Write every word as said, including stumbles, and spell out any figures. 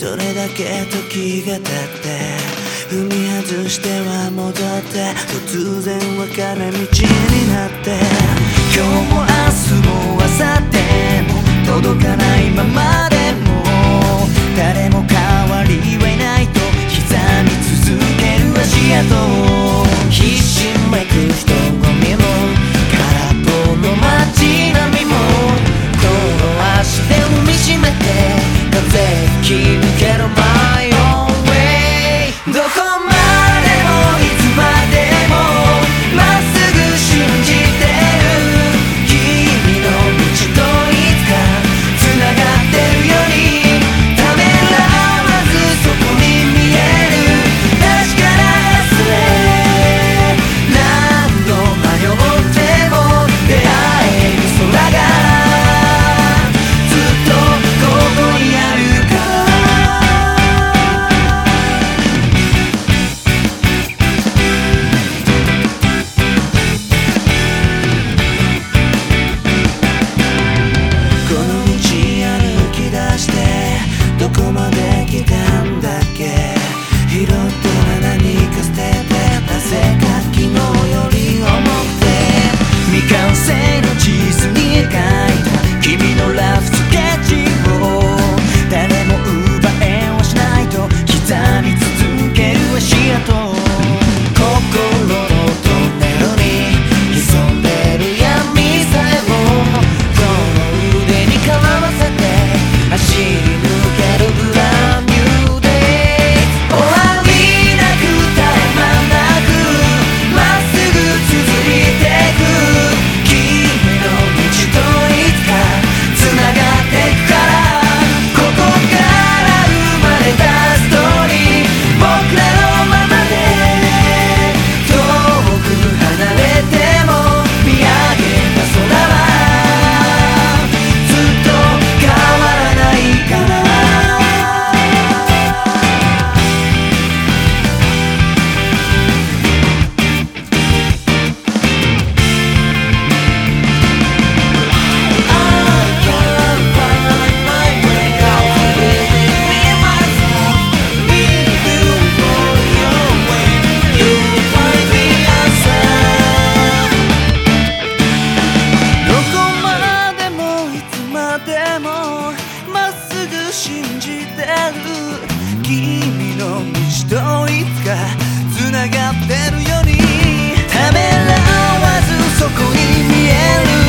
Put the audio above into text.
それだけ時が経って踏み外しては戻って突然分かれ道になって今日も明日も明後日も届かないままでも誰も代わりはいないと刻み続ける足跡必死めく人混みも空っぽの街並みもこの足で踏みしめて風吹き抜ける My own way どこまでもいつまでもまっすぐ信じてる君の道といつかつながってるようにためらわずそこに見える確から忘れ何度迷っても出会える空がずっとここにあるからこの道歩き出してどこまで来たんだっけ拾っては何か捨ててなぜか昨日より重くて未完成の地図に描いた君のラフスケッチを誰も奪えはしないと刻み続ける足跡心のトンネルに潜んでる闇さえもこの腕にかまわせて走り抜けるブランニューデイ終わりなく絶え間なくまっすぐ続いてく君の道といつかつながってくからここから生まれたストーリー僕らのままで遠く離れても見上げた空はずっと変わらないからどこまでもいつまでもまっすぐ信じてる君の道といつかつながってるようにためらわずそこに見える